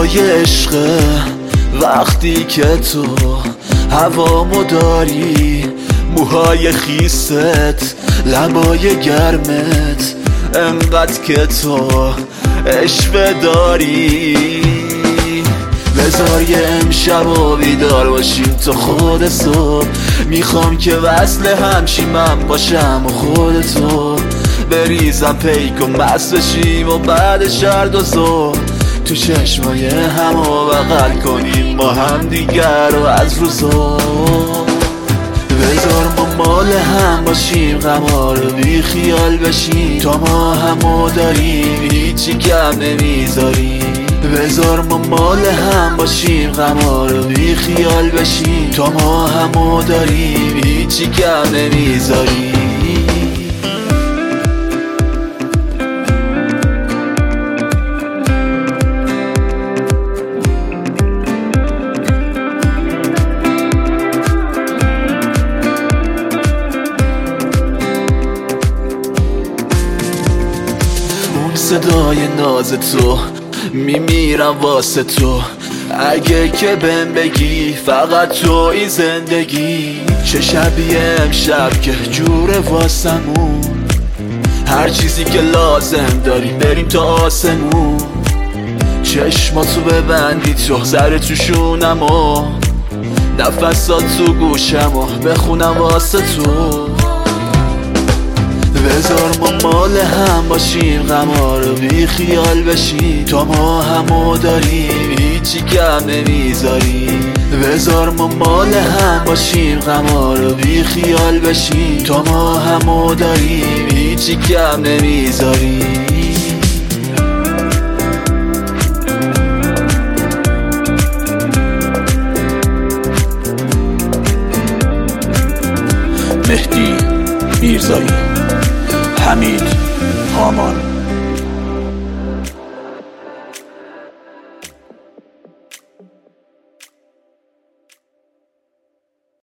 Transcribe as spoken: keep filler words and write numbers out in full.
هوای عشقه وقتی که تو هوامو داری، موهای خیست، لبای گرمت، انقدر که تو عشوه داری. بذار یه امشب و بیدار باشیم تا خود صبح، میخوام که وصل همشی من باشم و خودتو بریزم پیک و مست بشیم و بعد شرد و ظهر تو چشمای هم و بغل کنیم با هم دیگر و از روزا. بذار ما مال هم باشیم، غما رو بی خیال بشیم، تا ما همو داریم هیچی کم نمیذاریم. بذار ما مال هم باشیم، غما رو بی خیال بشیم، تا ما همو داریم هیچی کم نمیذاریم. صدای ناز تو میمیرم واسه تو، اگه که بهم بگی فقط توی زندگی. چه شبیه امشب که جوره واسمون، هر چیزی که لازم داریم بریم تا آسمون. چشماتو ببندی تو ذره توشونم و نفسات تو گوشم و بخونم واسه تو. بذار ما مال هم باشیم، غما رو بی خیال بشیم، تا ما همو داریم هیچی کم نمیذاریم. بذار ما مال هم باشیم، غما رو بی خیال بشیم، تا ما همو داریم هیچی کم نمیذاریم. مهدی میرزایی، حمید هامان.